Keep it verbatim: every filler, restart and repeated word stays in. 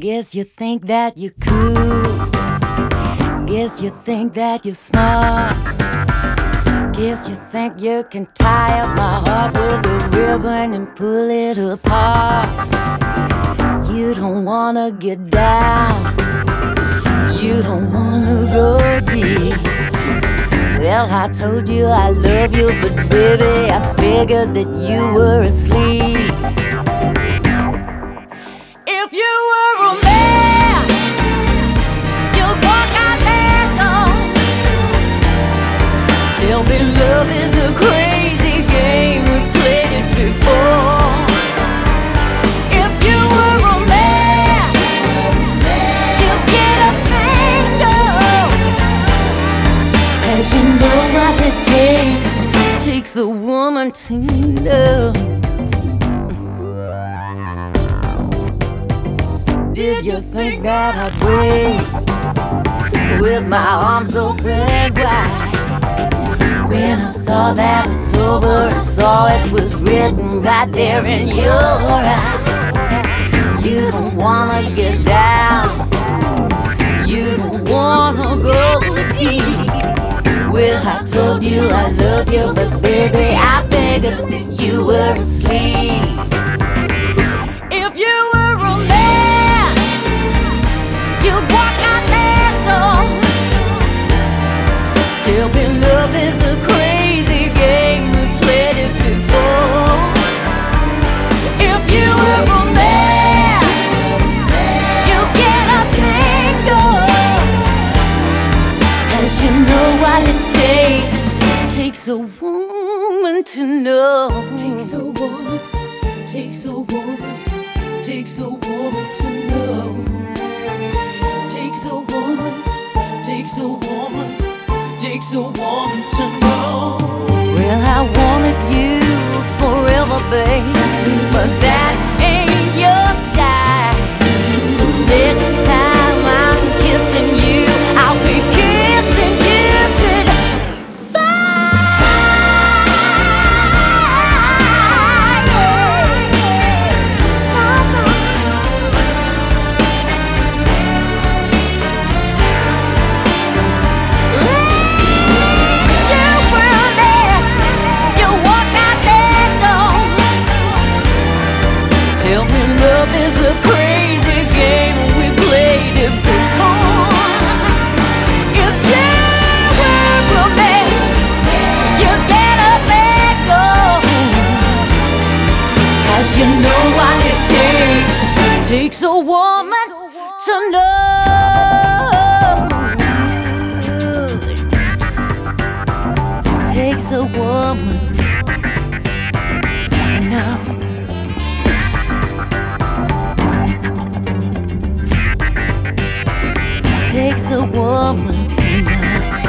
Guess you think that you're cool. Guess you think that you're smart. Guess you think you can tie up my heart with a ribbon and pull it apart. You don't wanna get down. You don't wanna go deep. Well, I told you I love you, but baby, I figured that you were asleep. If you were a man, you'd walk out that door. Tell me love is a crazy game, we played it before. If you were a man, you'd get up and go. 'Cause you know what it takes, takes a woman to know. Did you think that I'd wait with my arms open wide? When I saw that it's over and saw it was written right there in your eyes. You don't wanna get down. You don't wanna go deep. Well, I told you I love you, but baby, I figured that you were asleep. If you were a man, you'd walk out that door. Tell me love is a crazy game, we played it before. If you were a man, you'd get up and go. 'Cause you know what it takes, takes a woman to know. Takes a woman, takes a woman, takes a woman to know. Takes a woman, takes a woman, takes a woman to know. Well, I wanted you forever, babe, but that ain't your style. So next time I'm kissing you, I'll be kissing you goodbye. Tell me love is a crazy game, we played it before. If you were a man, you get up and go. 'Cause you know what it takes, takes a woman to know. Takes a woman to know. Takes a woman to know.